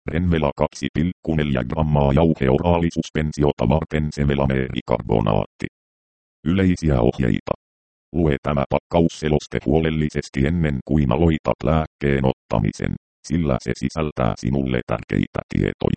Renvela 2,4 grammaa jauheoraalisuspensiota varten sevelameerikarbonaatti. Yleisiä ohjeita. Lue tämä pakkausseloste huolellisesti ennen kuin aloitat lääkkeen ottamisen, sillä se sisältää sinulle tärkeitä tietoja.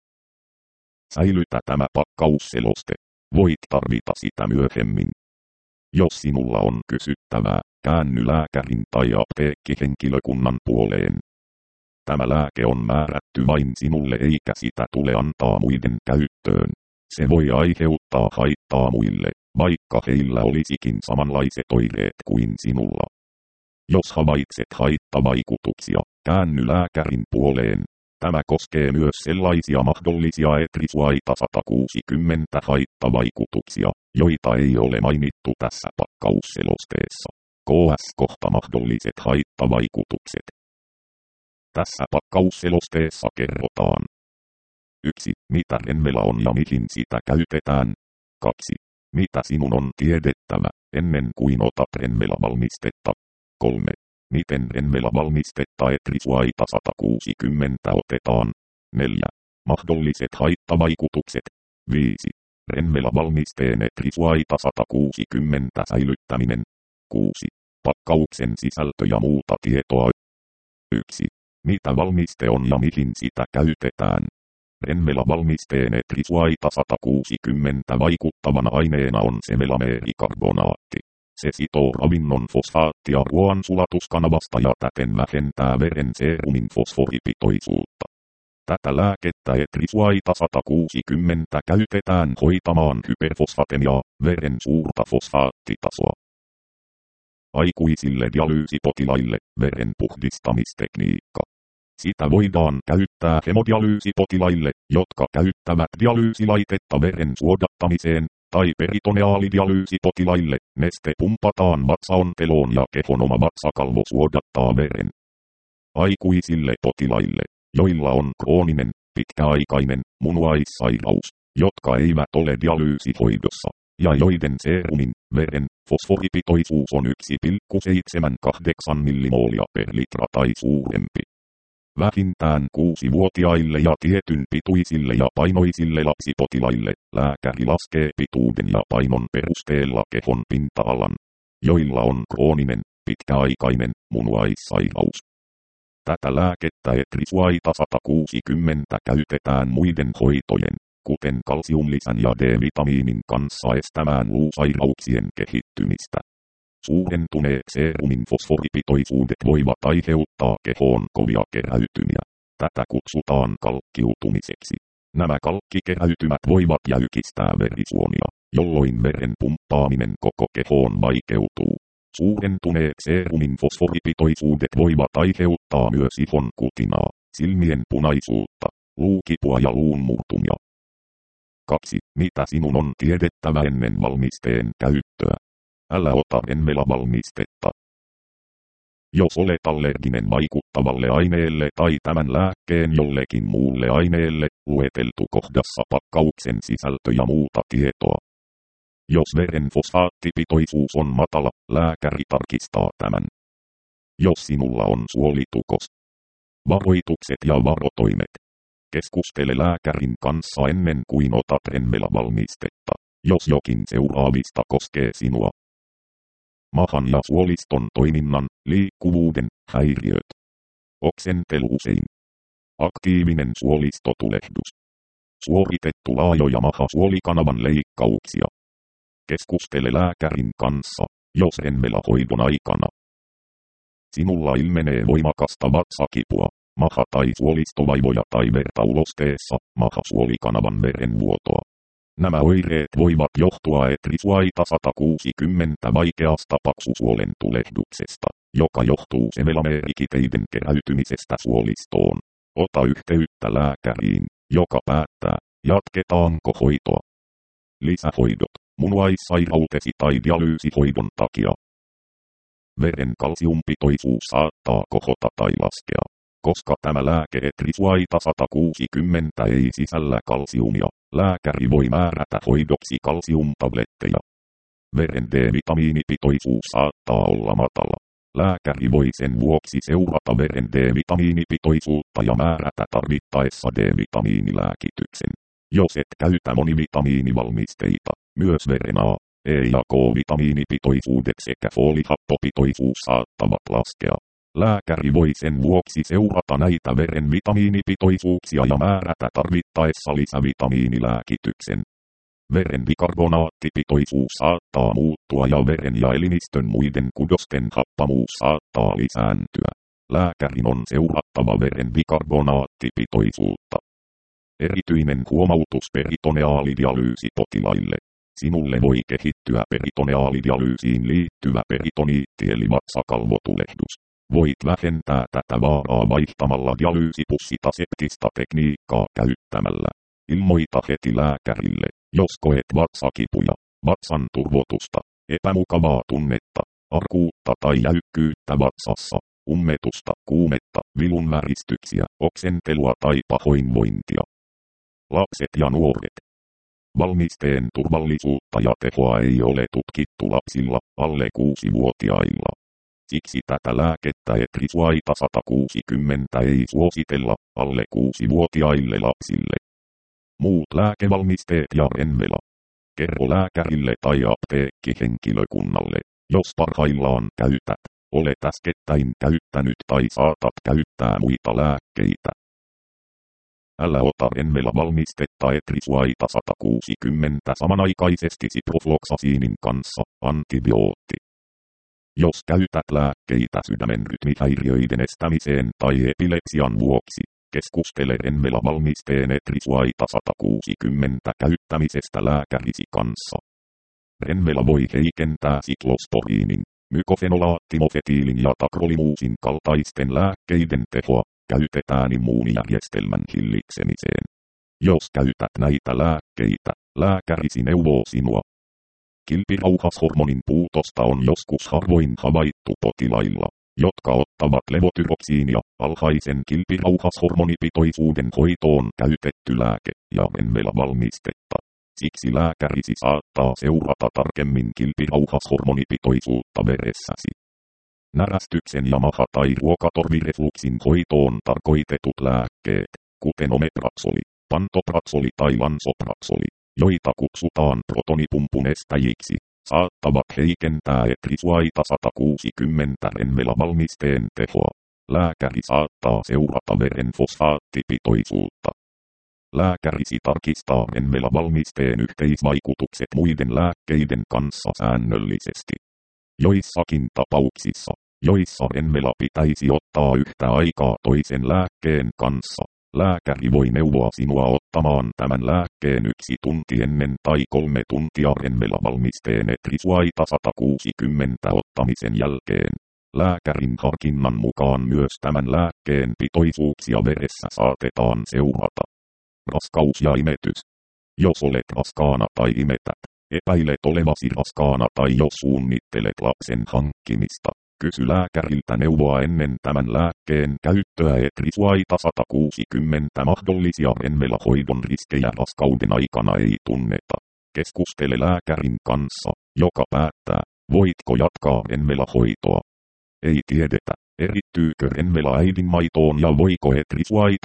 Säilytä tämä pakkausseloste. Voit tarvita sitä myöhemmin. Jos sinulla on kysyttävää, käänny lääkärin tai apteekkihenkilökunnan puoleen. Tämä lääke on määrätty vain sinulle eikä sitä tule antaa muiden käyttöön. Se voi aiheuttaa haittaa muille, vaikka heillä olisikin samanlaiset oireet kuin sinulla. Jos havaitset haittavaikutuksia, käänny lääkärin puoleen. Tämä koskee myös sellaisia mahdollisia etrisuaita 160 haittavaikutuksia, joita ei ole mainittu tässä pakkausselosteessa. KS kohta mahdolliset haittavaikutukset. Tässä pakkausselosteessa kerrotaan. 1. Mitä Renvela on ja mihin sitä käytetään. 2. Mitä sinun on tiedettävä, ennen kuin otat Renvela-valmistetta. 3. Miten Renvela-valmistetta etrisuaita 160 otetaan. 4. Mahdolliset haittavaikutukset. 5. Renvela-valmisteen etrisuaita 160 säilyttäminen. 6. Pakkauksen sisältö ja muuta tietoa. 1. Mitä valmiste on ja mihin sitä käytetään. Renvela-valmisteen etrisuaita 160 vaikuttavana aineena on sevelameerikarbonaatti. Se sitoo ravinnon fosfaattia ruoan sulatuskanavasta ja täten vähentää veren seerumin fosforipitoisuutta. Tätä lääkettä etrisuaita 160 käytetään hoitamaan hyperfosfatemiaa, veren suurta fosfaattitasoa. Aikuisille dialyysipotilaille veren puhdistamistekniikka. Sitä voidaan käyttää hemodialyysipotilaille, jotka käyttävät dialyysilaitetta veren suodattamiseen, tai peritoneaalidialyysipotilaille, neste pumpataan vatsaonteloon ja kehon oma vatsakalvo suodattaa veren. Aikuisille potilaille, joilla on krooninen, pitkäaikainen munuaissairaus, jotka eivät ole dialyysihoidossa, ja joiden seerumin, veren, fosforipitoisuus on 1,78 millimoolia per litra tai suurempi. Vähintään 6-vuotiaille ja tietyn pituisille ja painoisille lapsipotilaille lääkäri laskee pituuden ja painon perusteella kehon pinta-alan, joilla on krooninen, pitkäaikainen munuaissairaus. Tätä lääkettä etrisuaita 160 käytetään muiden hoitojen, kuten kalsiumlisän ja D-vitamiinin kanssa estämään luusairauksien kehittymistä. Suurentuneet seerumin fosforipitoisuudet voivat aiheuttaa kehoon kovia keräytymiä. Tätä kutsutaan kalkkiutumiseksi. Nämä kalkkikeräytymät voivat jäykistää verisuonia, jolloin veren pumppaaminen koko kehoon vaikeutuu. Suurentuneet seerumin fosforipitoisuudet voivat aiheuttaa myös ihon kutinaa, silmien punaisuutta, luukipua ja luun murtumia. 2. Mitä sinun on tiedettävä ennen valmisteen käyttöä? Älä ota Renvela-valmistetta. Jos olet allerginen vaikuttavalle aineelle tai tämän lääkkeen jollekin muulle aineelle, lueteltu kohdassa pakkauksen sisältö ja muuta tietoa. Jos veren fosfaattipitoisuus on matala, lääkäri tarkistaa tämän. Jos sinulla on suolitukos. Varoitukset ja varotoimet. Keskustele lääkärin kanssa ennen kuin otat Renvela-valmistetta, jos jokin seuraavista koskee sinua. Mahan ja suoliston toiminnan, liikkuvuuden, häiriöt. Oksentelu usein. Aktiivinen suolistotulehdus. Suoritettu laajoja maha-suolikanavan leikkauksia. Keskustele lääkärin kanssa, jos Renvela-hoidon aikana sinulla ilmenee voimakasta vatsakipua, maha- tai suolistovaivoja tai verta ulosteessa, maha-suolikanavan verenvuotoa. Nämä oireet voivat johtua etrisuaita 160 vaikeasta paksusuolen tulehduksesta, joka johtuu sevelameerikiteiden keräytymisestä suolistoon. Ota yhteyttä lääkäriin, joka päättää, jatketaanko hoitoa. Lisähoidot, munuaissairautesi tai dialyysihoidon takia. Veren kalsiumpitoisuus saattaa kohota tai laskea. Koska tämä lääke etrisuaita 160 ei sisällä kalsiumia, lääkäri voi määrätä hoidoksi kalsiumtabletteja. Veren D-vitamiinipitoisuus saattaa olla matala. Lääkäri voi sen vuoksi seurata veren D-vitamiinipitoisuutta ja määrätä tarvittaessa D-vitamiinilääkityksen. Jos et käytä monivitamiinivalmisteita, myös veren A, E ja K-vitamiinipitoisuudet sekä foolihappopitoisuus saattavat laskea. Lääkäri voi sen vuoksi seurata näitä veren vitamiinipitoisuuksia ja määrätä tarvittaessa lisävitamiinilääkityksen. Veren bikarbonaattipitoisuus saattaa muuttua ja veren ja elimistön muiden kudosten happamuus saattaa lisääntyä. Lääkärin on seurattava veren bikarbonaattipitoisuutta. Erityinen huomautus peritoneaalidialyysipotilaille. Sinulle voi kehittyä peritoneaalidialyysiin liittyvä peritoniitti eli vatsakalvotulehdus. Voit vähentää tätä vaaraa vaihtamalla dialyysipussita septistä tekniikkaa käyttämällä. Ilmoita heti lääkärille, jos koet vatsakipuja, vatsan turvotusta, epämukavaa tunnetta, arkuutta tai jäykkyyttä vatsassa, ummetusta, kuumetta, vilunväristyksiä, oksentelua tai pahoinvointia. Lapset ja nuoret. Valmisteen turvallisuutta ja tehoa ei ole tutkittu lapsilla, alle 6-vuotiailla. Siksi tätä lääkettä Etrisuaita 160 ei suositella alle 6-vuotiaille lapsille. Muut lääkevalmisteet ja Renvela. Kerro lääkärille tai apteekkihenkilökunnalle, jos parhaillaan käytät, olet äskettäin käyttänyt tai saatat käyttää muita lääkkeitä. Älä ota Renvela-valmistetta Etrisuaita 160 samanaikaisesti ciprofloxacinin kanssa, antibiootti. Jos käytät lääkkeitä sydämen rytmihäiriöiden estämiseen tai epilepsian vuoksi, keskustele Renvela-valmisteen Etrisuaita 160 käyttämisestä lääkärisi kanssa. Renvela voi heikentää siklosporiinin, mykofenolaattimofetiilin ja takrolimuusin kaltaisten lääkkeiden tehoa, käytetään immuunijärjestelmän hillitsemiseen. Jos käytät näitä lääkkeitä, lääkärisi neuvoo sinua. Kilpirauhashormonin puutosta on joskus harvoin havaittu potilailla, jotka ottavat levotyroksiinia, alhaisen kilpirauhashormonipitoisuuden hoitoon käytetty lääke ja Renvela-valmistetta. Siksi lääkärisi saattaa seurata tarkemmin kilpirauhashormonipitoisuutta veressäsi. Närästyksen ja maha- tai ruokatorvirefluksin hoitoon tarkoitetut lääkkeet, kuten omepraksoli, pantopraksoli tai lansopraksoli, joita kutsutaan protonipumpun estäjiksi, saattavat heikentää Etrisuaita 160 Renvela-valmisteen tehoa. Lääkäri saattaa seurata veren fosfaattipitoisuutta. Lääkärisi tarkistaa Renvela-valmisteen yhteisvaikutukset muiden lääkkeiden kanssa säännöllisesti. Joissakin tapauksissa, joissa Renvela pitäisi ottaa yhtä aikaa toisen lääkkeen kanssa, lääkäri voi neuvoa sinua ottamaan tämän lääkkeen 1 tunti ennen tai 3 tuntia Renvela-valmisteen Etrisuaita 160 ottamisen jälkeen. Lääkärin harkinnan mukaan myös tämän lääkkeen pitoisuuksia veressä saatetaan seurata. Raskaus ja imetys. Jos olet raskaana tai imetät, epäilet olevasi raskaana tai jos suunnittelet lapsen hankkimista, kysy lääkäriltä neuvoa ennen tämän lääkkeen käyttöä Etrisuaita 160 mahdollisia Renvela-hoidon riskejä raskauden aikana ei tunneta. Keskustele lääkärin kanssa, joka päättää, voitko jatkaa Renvela-hoitoa. Ei tiedetä, erittyykö Renvela äidinmaitoon ja voiko Etrisuaita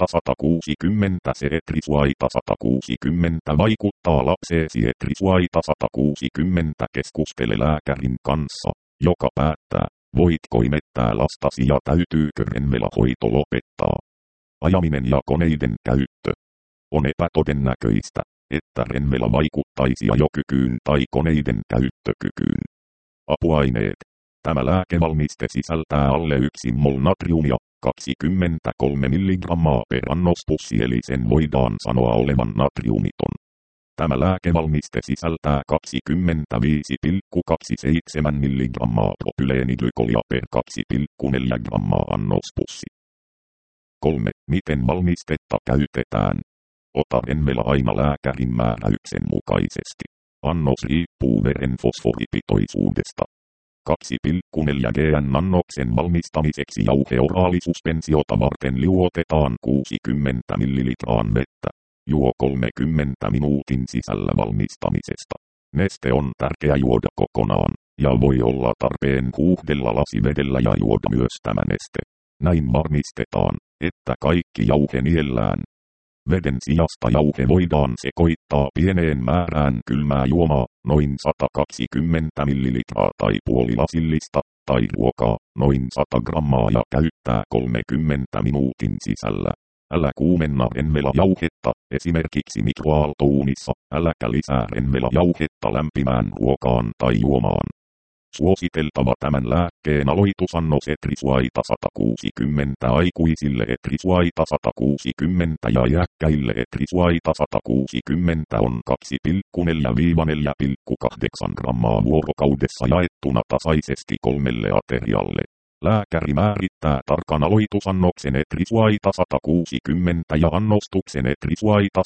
160 se Etrisuaita 160 vaikuttaa lapseesi Etrisuaita 160 keskustele lääkärin kanssa, joka päättää, voitko imettää lastasi ja täytyykö Renvela-hoito lopettaa. Ajaminen ja koneiden käyttö. On epätodennäköistä, että Renvela vaikuttaisi ajokykyyn tai koneiden käyttökykyyn. Apuaineet. Tämä lääkevalmiste sisältää alle 1 mol natriumia, 23 mg per annospussi eli sen voidaan sanoa olevan natriumiton. Tämä lääkevalmiste sisältää 25,27 mg propyleeniglykolia per 2,4 g annospussi. 3. Miten valmistetta käytetään? Ota Renvela aina lääkärin määräyksen mukaisesti. Annos riippuu veren fosforipitoisuudesta. 2,4 g-annoksen valmistamiseksi jauheoraalisuspensiota varten liuotetaan 60 ml vettä. Juo 30 minuutin sisällä valmistamisesta. Neste on tärkeä juoda kokonaan. ja voi olla tarpeen huuhdella lasi vedellä ja juoda myös tämä neste. Näin varmistetaan, että kaikki jauhe niellään. Veden sijasta jauhe voidaan sekoittaa pieneen määrään kylmää juomaa, noin 120 millilitraa tai puolilasillista, tai ruokaa, noin 100 grammaa ja käyttää 30 minuutin sisällä. Älä kuumenna renvelajauhetta, esimerkiksi mikroaaltouunissa, äläkä lisää renvelajauhetta lämpimään ruokaan tai juomaan. Suositeltava tämän lääkkeen aloitusannos etrisuaita 160 aikuisille etrisuaita 160 ja iäkkäille etrisuaita 160 on 2,4-4,8 grammaa vuorokaudessa jaettuna tasaisesti 3 aterialle. Lääkäri määrittää tarkan aloitusannoksen etrisuaita 160 ja annostuksen etrisuaita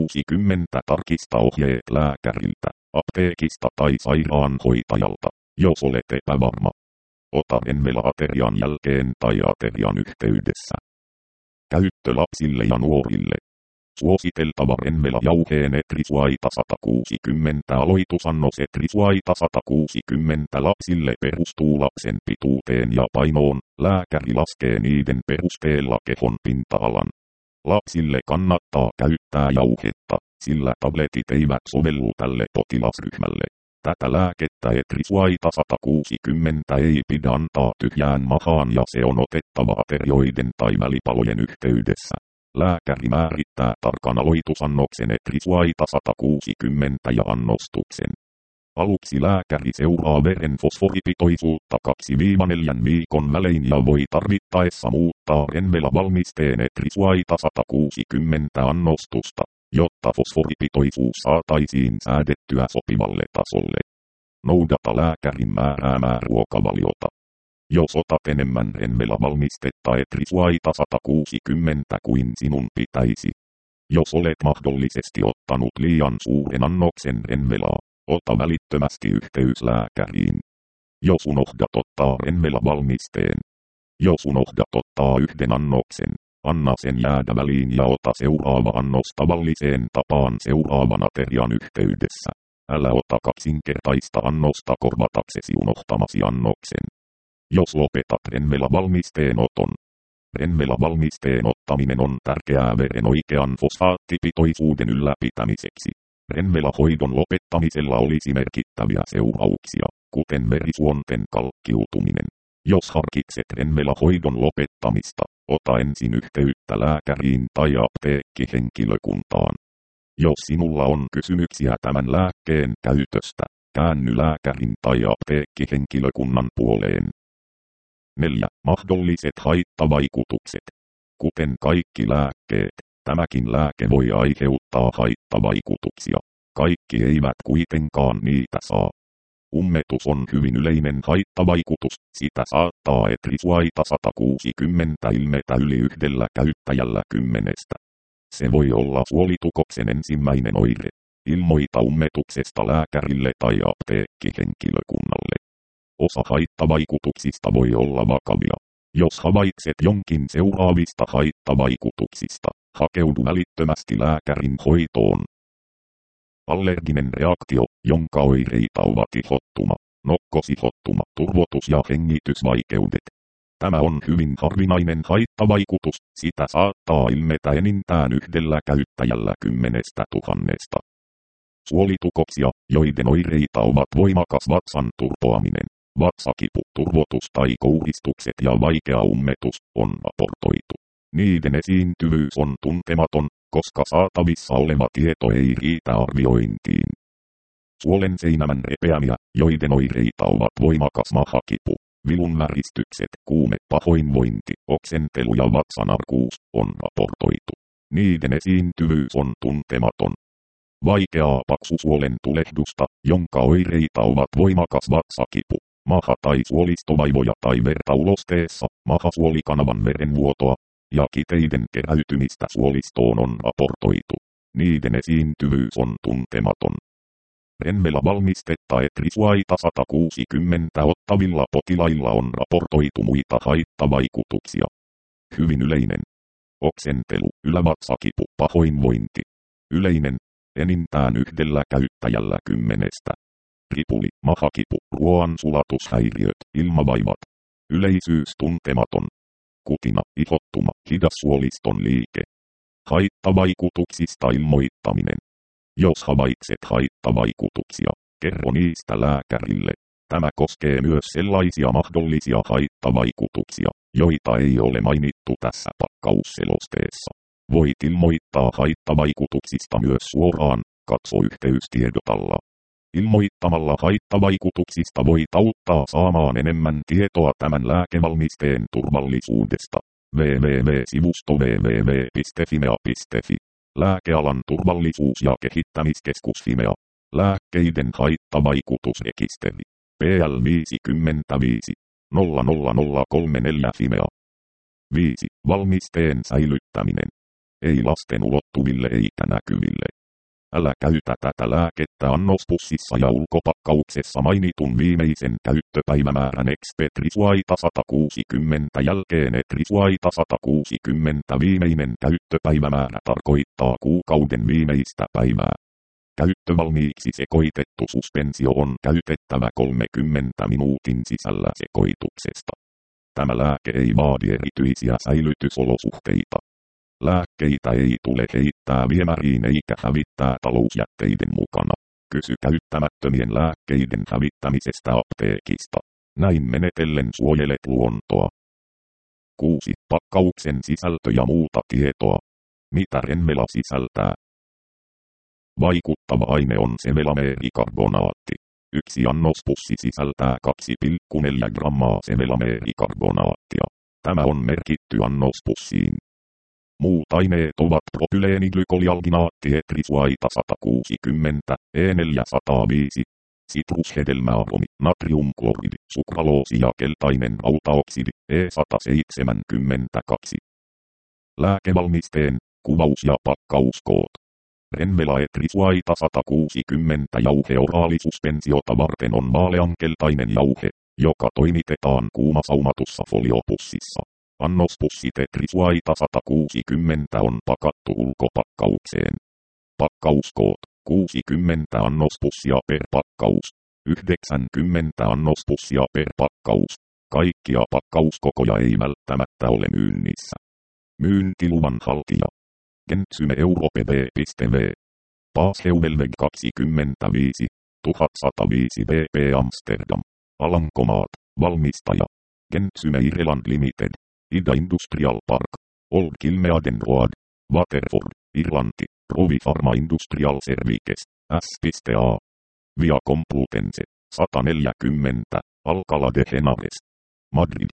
160 tarkista ohjeet lääkäriltä, apteekista tai sairaanhoitajalta. Jos olet epävarma, ota renvela-aterian jälkeen tai aterian yhteydessä. Käyttö lapsille ja nuorille. Suositeltava renvela-jauheen etrisuaita 160 aloitusannos etrisuaita 160 lapsille perustuu lapsen pituuteen ja painoon, lääkäri laskee niiden perusteella kehon pinta-alan. Lapsille kannattaa käyttää jauhetta, sillä tabletit eivät sovellu tälle potilasryhmälle. Tätä lääkettä etrisuaita 160 ei pidä antaa tyhjään mahaan ja se on otettava aterioiden tai välipalojen yhteydessä. Lääkäri määrittää tarkan aloitusannoksen etrisuaita 160 ja annostuksen. Aluksi lääkäri seuraa veren fosforipitoisuutta 2-4 viikon välein ja voi tarvittaessa muuttaa renvela-valmisteen etrisuaita 160 annostusta, jotta fosforipitoisuus saataisiin säädettyä sopivalle tasolle. Noudata lääkärin määräämää ruokavaliota. Jos otat enemmän renvela-valmistetta etrisuaita 160 kuin sinun pitäisi. Jos olet mahdollisesti ottanut liian suuren annoksen renvelaa, ota välittömästi yhteys lääkäriin. Jos unohdat ottaa renvela-valmisteen. Jos unohdat ottaa yhden annoksen, anna sen jäädä väliin ja ota seuraava annos tavalliseen tapaan seuraavan aterian yhteydessä. Älä ota kaksinkertaista annosta korvataksesi unohtamasi annoksen. Jos lopetat renvela-valmisteen oton. Renvela-valmisteen ottaminen on tärkeää veren oikean fosfaattipitoisuuden ylläpitämiseksi. Renvela-hoidon lopettamisella olisi merkittäviä seurauksia, kuten verisuonten kalkkiutuminen. Jos harkitset renvela-hoidon lopettamista, ota ensin yhteyttä lääkäriin tai apteekkihenkilökuntaan. Jos sinulla on kysymyksiä tämän lääkkeen käytöstä, käänny lääkärin tai apteekkihenkilökunnan puoleen. 4. Mahdolliset haittavaikutukset. Kuten kaikki lääkkeet, tämäkin lääke voi aiheuttaa haittavaikutuksia. Kaikki eivät kuitenkaan niitä saa. Ummetus on hyvin yleinen haittavaikutus, sitä saattaa etrisuaita 160 ilmetä yli 1 käyttäjällä 10. Se voi olla suolitukoksen ensimmäinen oire. Ilmoita ummetuksesta lääkärille tai apteekkihenkilökunnalle. Osa haittavaikutuksista voi olla vakavia. Jos havaitset jonkin seuraavista haittavaikutuksista, hakeudu välittömästi lääkärin hoitoon. Allerginen reaktio, jonka oireita ovat ihottuma, nokkosihottuma, turvotus ja hengitysvaikeudet. Tämä on hyvin harvinainen haittavaikutus, sitä saattaa ilmetä enintään 1 käyttäjällä 10 000. Suolitukoksia, joiden oireita ovat voimakas vatsan turpoaminen, vatsakipu, turvotus tai kouristukset ja vaikea ummetus, on raportoitu. Niiden esiintyvyys on tuntematon, koska saatavissa oleva tieto ei riitä arviointiin. Suolen seinämän repeämiä, joiden oireita ovat voimakas mahakipu, vilunväristykset, kuume, pahoinvointi, oksentelu ja vatsanarkuus, on raportoitu. Niiden esiintyvyys on tuntematon. Vaikeaa paksusuolen tulehdusta, jonka oireita ovat voimakas vatsakipu, maha- tai suolistovaivoja tai verta ulosteessa, mahasuolikanavan verenvuotoa, ja kiteiden keräytymistä suolistoon on raportoitu. Niiden esiintyvyys on tuntematon. Renvela-valmistetta etrisuaita 160 ottavilla potilailla on raportoitu muita haittavaikutuksia. Hyvin yleinen. Oksentelu, ylävatsakipu, pahoinvointi. Yleinen, enintään 1 käyttäjällä 10. ripuli, mahakipu, ruoansulatushäiriöt, ilmavaivat. Yleisyys tuntematon. Kutina, ihottuma, hidas suoliston liike. Haittavaikutuksista ilmoittaminen. Jos havaitset haittavaikutuksia, kerro niistä lääkärille. Tämä koskee myös sellaisia mahdollisia haittavaikutuksia, joita ei ole mainittu tässä pakkausselosteessa. Voit ilmoittaa haittavaikutuksista myös suoraan, katso yhteystiedotalla. Ilmoittamalla haittavaikutuksista voit auttaa saamaan enemmän tietoa tämän lääkevalmisteen turvallisuudesta. www.sivusto www.fimea.fi. Lääkealan turvallisuus- ja kehittämiskeskus Fimea. Lääkkeiden haittavaikutusrekisteri. PL 55 00034 Fimea. 5. Valmisteen säilyttäminen. Ei lasten ulottuville eikä näkyville. Älä käytä tätä lääkettä annospussissa ja ulkopakkauksessa mainitun viimeisen käyttöpäivämäärän Expetrisuaita 160 jälkeen Etrisuaita 160 viimeinen käyttöpäivämäärä tarkoittaa kuukauden viimeistä päivää. Käyttövalmiiksi sekoitettu suspensio on käytettävä 30 minuutin sisällä sekoituksesta. Tämä lääke ei vaadi erityisiä säilytysolosuhteita. Lääkkeitä ei tule heittää viemäriin eikä hävittää talousjätteiden mukana. Kysy käyttämättömien lääkkeiden hävittämisestä apteekista. Näin menetellen suojelet luontoa. 6. Pakkauksen sisältö ja muuta tietoa. Mitä Renvela sisältää? Vaikuttava aine on sevelameerikarbonaatti. Yksi annospussi sisältää 2,4 grammaa sevelameerikarbonaattia. Tämä on merkitty annospussiin. Muut aineet ovat propyleeniglykolalginaatti etrisuaita 160, E405, sitrushedelmäaromi, natriumkloridi, sukraloosi ja keltainen rautaoksidi, E172. Lääkevalmisteen, kuvaus ja pakkauskoot. Renvela etrisuaita 160 jauhe oraalisuspensiota varten on vaaleankeltainen jauhe, joka toimitetaan kuumasaumatussa foliopussissa. Annospussi etrisuaita 160 on pakattu ulkopakkaukseen. Pakkauskoot 60 annospussia per pakkaus, 90 annospussia per pakkaus. Kaikkia pakkauskokoja ei välttämättä ole myynnissä. Myyntiluvan haltija. Gentsyme Europe.v. Paasheuvelveg 25 1105 BP Amsterdam. Alankomaat. Valmistaja. Gentsyme Ireland Limited. Ida Industrial Park. Old Kilmeaden Road. Waterford. Irlanti. Rovi Pharma Industrial Services. S.A. Via Complutense. 140. Alcalá de Henares. Madrid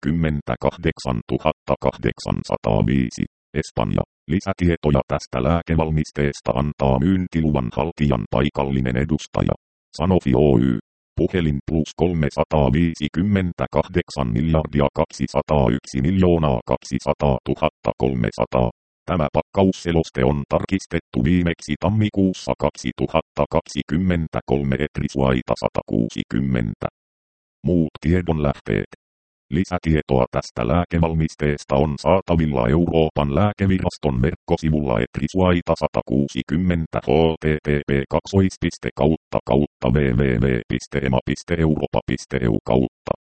28805. Espanja. Lisätietoja tästä lääkevalmisteesta antaa myyntiluvan haltijan paikallinen edustaja. Sanofi Oy. Puhelin +358 miljardia 201 miljoonaa 200 300. Tämä pakkausseloste on tarkistettu viimeksi tammikuussa 2023 etrisuaita 160. Muut tiedonlähteet. Lisätietoa tästä lääkevalmisteesta on saatavilla Euroopan lääkeviraston verkkosivulla etrisuaita 160 http://www.ema.europa.eu/.